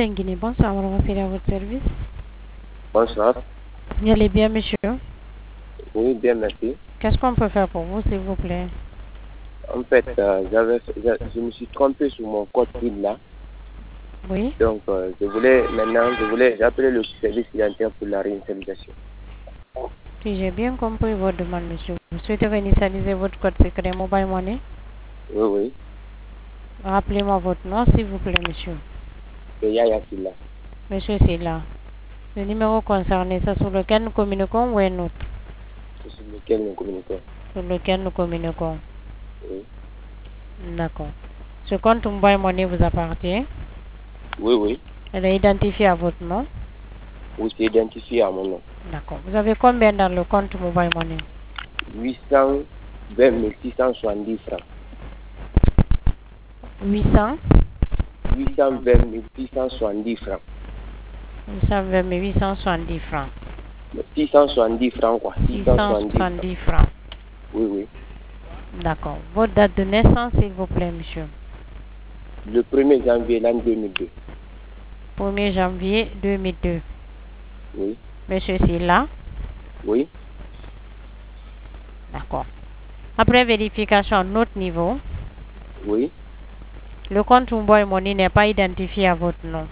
Guinée. Bonsoir, madame, c'est à votre service. Bonsoir. Vous allez bien, monsieur? Oui, bien, merci. Qu'est-ce qu'on peut faire pour vous, s'il vous plaît? En fait, je me suis trompé sur mon code PIN là. Oui. Donc, j'ai appelé le service clientèle pour la réinitialisation. Si j'ai bien compris votre demande, monsieur. Vous souhaitez réinitialiser votre code secret Mobile Money? Oui, oui. Rappelez-moi votre nom, s'il vous plaît, monsieur. C'est Yaya Silla. Monsieur, c'est là. Le numéro concerné, c'est sur lequel nous communiquons ou un autre? C'est sur lequel nous communiquons. Sur lequel nous communiquons. Oui. D'accord. Ce compte Mobile Money vous appartient? Oui, oui. Elle est identifiée à votre nom? Oui, c'est identifié à mon nom. D'accord. Vous avez combien dans le compte Mobile Money? 820 670 francs. 800? 820 670 francs. 820 870 francs. 670 francs, quoi. 670 francs. Oui, oui. D'accord. Votre date de naissance, s'il vous plaît, monsieur? Le 1er janvier l'an 2002. 1er janvier 2002. Oui. Monsieur, c'est là? Oui. D'accord. Après vérification à notre niveau, Oui. le compte Mobile Money n'est pas identifié à votre nom.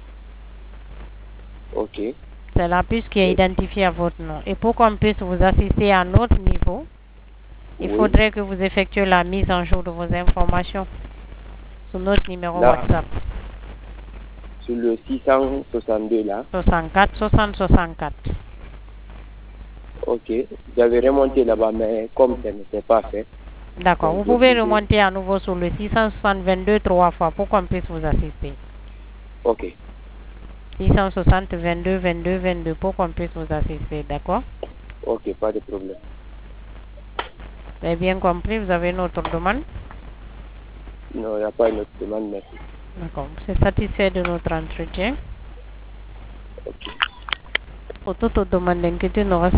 Ok. C'est la puce qui est identifiée à votre nom. Et pour qu'on puisse vous assister à notre niveau, il faudrait que vous effectuiez la mise en jour de vos informations sur notre numéro WhatsApp. Sur le 662 là. 64 60 64. Ok. J'avais remonté là-bas, mais comme ça n'était pas fait. D'accord. Vous pouvez remonter à nouveau sur le 660 22 3 fois pour qu'on puisse vous assister. Ok. 660 22 22 22 pour qu'on puisse vous assister. D'accord? Ok, pas de problème. Vous avez bien compris? Vous avez une autre demande? Non, il n'y a pas une autre demande, merci. D'accord. Vous êtes satisfait de notre entretien? Ok. Pour toute autre demande d'inquiétude, nous